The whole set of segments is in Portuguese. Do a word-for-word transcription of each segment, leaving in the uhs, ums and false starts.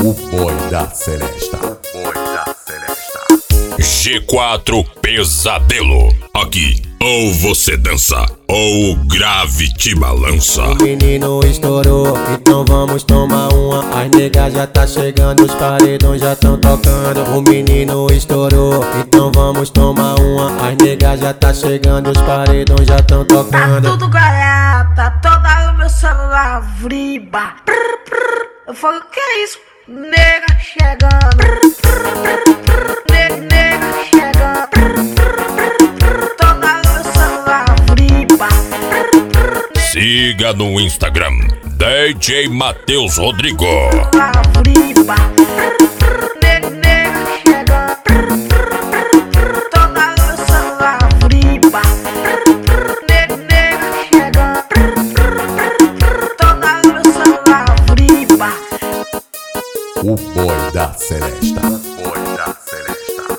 O boi da Celesta. Boi da Celesta. G quatro Pesadelo. Aqui, ou você dança, ou o grave te balança. O menino estourou, então vamos tomar uma. As negas já tá chegando, os paredões já tão tocando. O menino estourou, então vamos tomar uma. As negas já tá chegando, os paredões já tão Tá tocando. tudo galhada, toda o meu celular vriba. Prr, prr. Eu falo, que é isso? Nega chegando. Prr, prr, prr, prr. Ne- Nega chegando. Prr, prr, prr. Toda o meu celular vriba. Prr, prr. Siga no Instagram, D J Matheus Rodrigo. Celular vriba. Prr, prr. Ne- Nega chegando. Prr, prr, prr. Toda o meu celular vriba. Prr, prr. Ne- Nega chegando. Prr, prr, prr. Toda o meu celular vriba. O boi da Celesta. Boi da Celesta.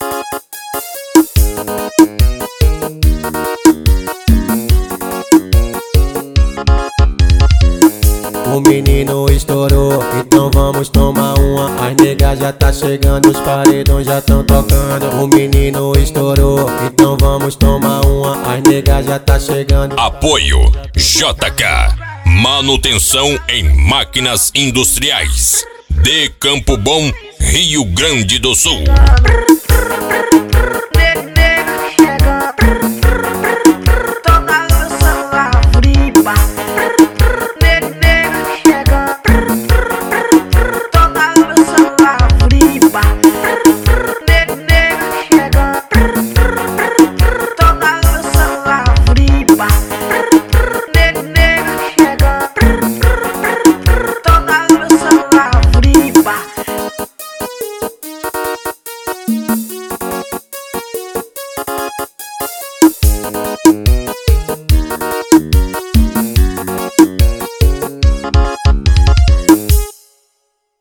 O menino estourou, então vamos tomar uma. As negas já tá chegando, os paredões já tão tocando. O menino estourou, então vamos tomar uma. As negas já tá chegando. Apoio J K, manutenção em máquinas industriais, de Campo Bom, Rio Grande do Sul. Prr, prr, prr.